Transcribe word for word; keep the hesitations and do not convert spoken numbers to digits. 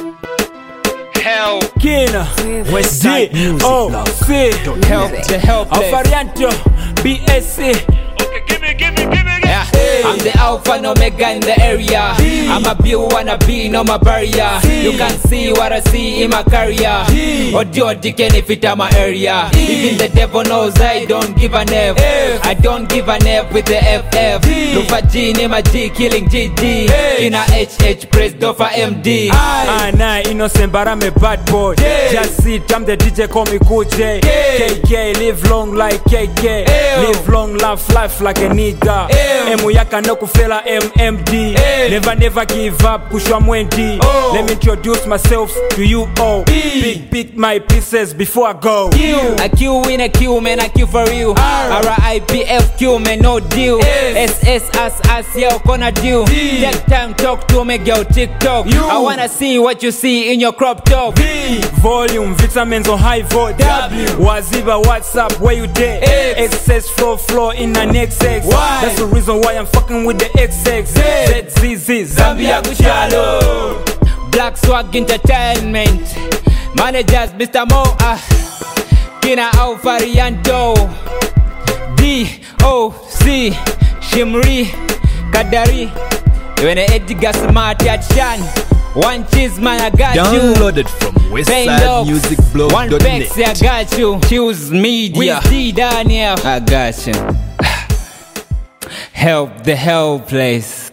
Help. Kina Westside Music oh, Blog. C Help. The help. Varianto B S C. Okay, give me, give me, give me. Yeah. I'm the alpha and omega in the area. I'm a be wanna be no my barrier. You can see what I see in my career. Audio dicken if it my area. Even the devil knows I don't give an F. I don't give an F with the F F. Lufa G name a G killing G G. In a H H press Dofa M D. Ah nah, innocent but I'm a bad boy. Just sit, I'm the D J, call me Cool J. K K, live long like K K. Live long, laugh life like a nigga. Emu yaka no kufela M M D. Never never give up, kushwa mwendi. Let me introduce myself to you all. Pick pick my pieces before I go. I Q in a Q, man, I Q for you. R I P F Q, man, no deal. S S us us, yeah, gonna do. Take time, talk to me, girl, TikTok. I wanna see what you see in your crop top. Volume, vitamins on high volt. W. Waziba, WhatsApp, where you there? Excess flow, flow in an X X. That's the reason why I'm fucking with the X X. Z Z Z, Zambia Gushalo. Black Swag Entertainment. Managers, Mister Mo, ah. Kina au Varianto. D O C Shimri Kadari. When Edgar Smart at Shan. One cheese man, I got Downloaded you. Downloaded from westside music blog dot net. One Bex, I got you. Choose media. With D Daniel, I got you. Help the helpless.